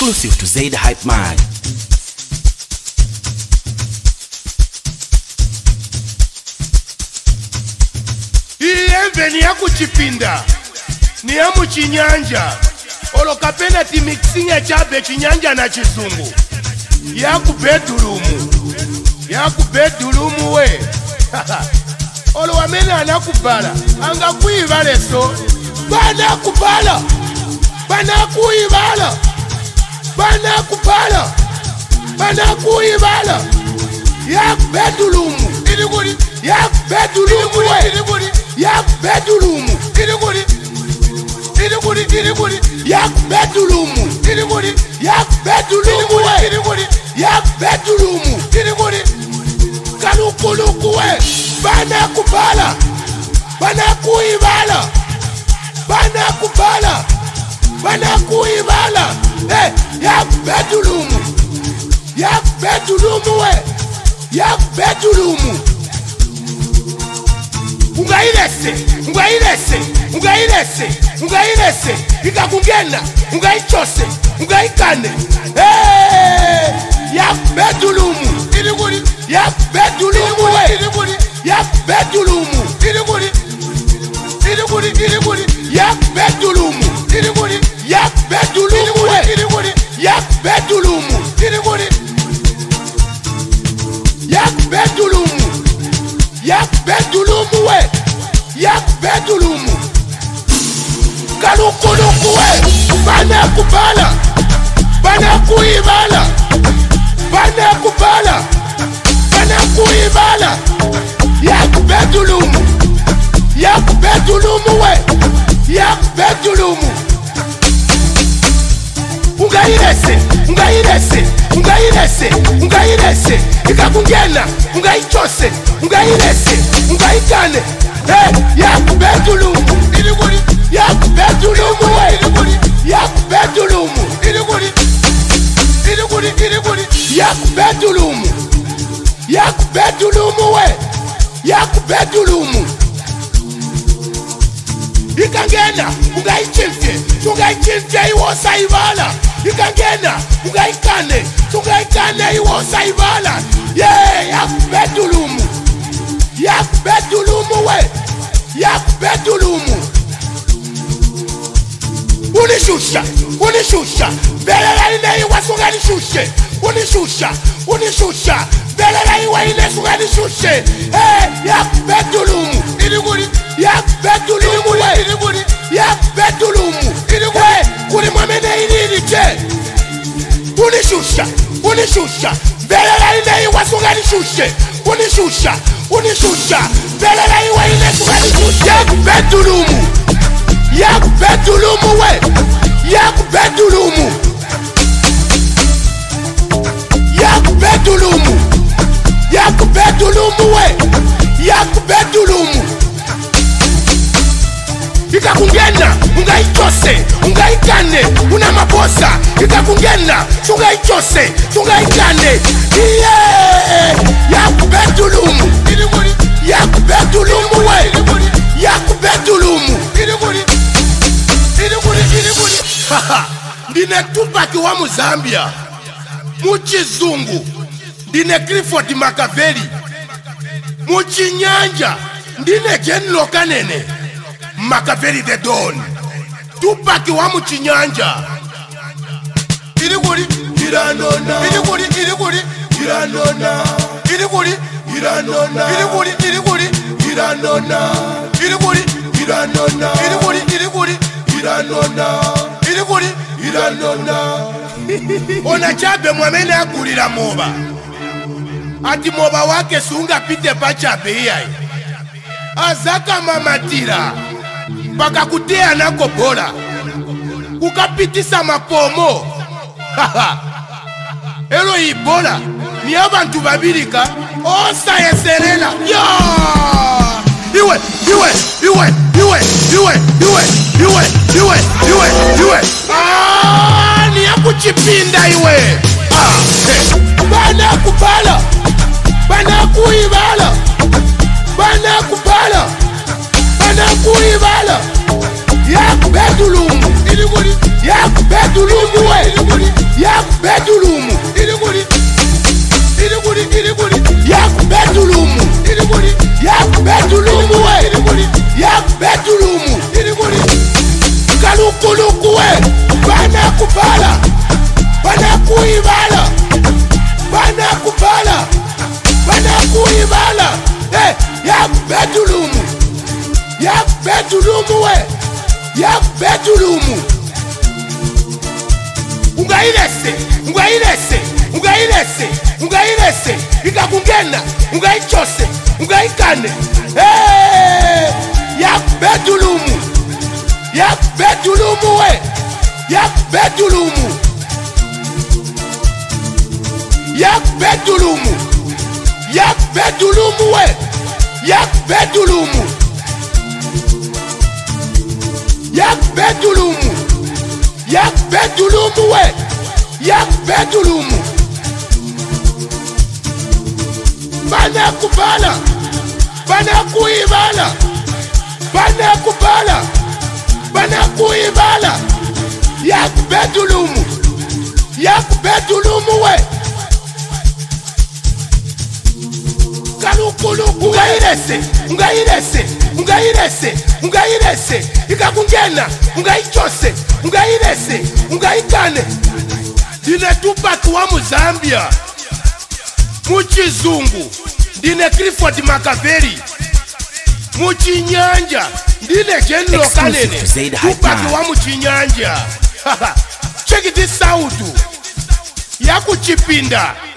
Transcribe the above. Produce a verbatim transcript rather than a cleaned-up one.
exclusive to Zaid Hype Mag. Iye ni ya kuchipinda ni ya muchinyanja olo kapena ti mixing ya chabe chinyanja na chizungu ya ku bedroom ya ku bedroom we olo wamene anakubala anga kuibala so bana kubala bana kuibala bana kubala bana kuibala ya bedroom ili kuli ya bedroom we ili kuli ya bedroom ili kuli ili kuli ili kuli ya bedroom ili kuli ya bedroom we ili kuli ya bedroom ili kuli kalukuluku we bana kubala bana kuibala bana kubala bana kuibala eh ya bedroom ya bedroom we ya bedroom ungailese ungailese ungailese ungailese ikakungena ungaichose ungaikane eh ya bedroom ili kuli ya bedroom we ili kuli ya bedroom ili kuli ili kuli ili kuli ya bedroom ili kuli ya bedroom we ili kuli ya bedroom ili kuli ya bedroom ya bedroom we ya bedroom kalukuluku we bana kubala bana kuibala bana kubala bana kuibala ya bedroom ya bedroom we ya bedroom ungailese ungailese ungailese ungailese ikakungena ungaichose ungailese ungaikane eh ya bedroom ili kuli ya bedroom we ili kuli ya bedroom ili kuli ili kuli ili kuli ya bedroom ya bedroom we ya bedroom ikangena ungaichimfye ungaichimfye iwosa ibala ikangena ungaikane ungaikane iwosa ibala yeah ya bedroom ya bedroom we ya bedroom unishusha unishusha belela ine iwasunga nishushe unishusha unishusha belela iwa ine sunga nishushe eh ya bedroom ili kuli ya bedroom we ili kuli ya bedroom ili kuli kuli mwamene ili che unishusha unishusha belela ine iwasunga nishushe unishusha unishusha belela iwa ine sunga nishushe ya bedroom ya bedroom we ya bedroom ya bedroom ya bedroom we ya bedroom ikakungena ungaichose ungaikane una mabosa ikakungena ungaichose ungaikane yeah ya bedroom ili kuli ya bedroom we ili kuli ya bedroom ili kuli ili kuli ili kuli haha ndine Tupac wa Muzambia muchizungu ndine Clifford Makaveli muchinyanja ndine Ken Lokanene Makaveli the Don Tupac wa muchinyanja ili kuli iranona ili kuli ili kuli iranona ili kuli iranona ili kuli ili kuli iranona ili kuli iranona ili kuli ili kuli iranona ili kuli iranona ona chabe mwamene akulira moba ati moba wake sunga pite pa chabe yai azaka mamatira paka kutea nako bora kukapitisa mapomo haha elo ibola ni abantu babirika osa yeserela yo iwe iwe iwe iwe iwe iwe iwe iwe iwe iwe ah ni akuchipinda iwe ah hey. Bana kubala bana kuibala bana kubala bana kuibala ya bedroom ili kuli ya bedroom we bedulumu yak bedulumu we yak bedulumu ungailese ungailese ungailese ungailese ikakungena ungaichose ungaikane hey yak bedulumu yak bedulumu we yak bedulumu yak bedulumu yak bedulumu we yak bedulumu yak bedulumu yak bedulumu we yak bedulumu bana kubala bana kuibala bana kubala bana kuibala yak bedulumu yak bedulumu we kalukuluku ungailese ungailese ungailese ungailese ikakungena ungaichose ungailese ungaikane ndine Tupac wa Muzambia muchizungu ndine Clifford Makaveli muchinyanja ndine General Kanene Tupac wa muchinyanja check this out yakuchipinda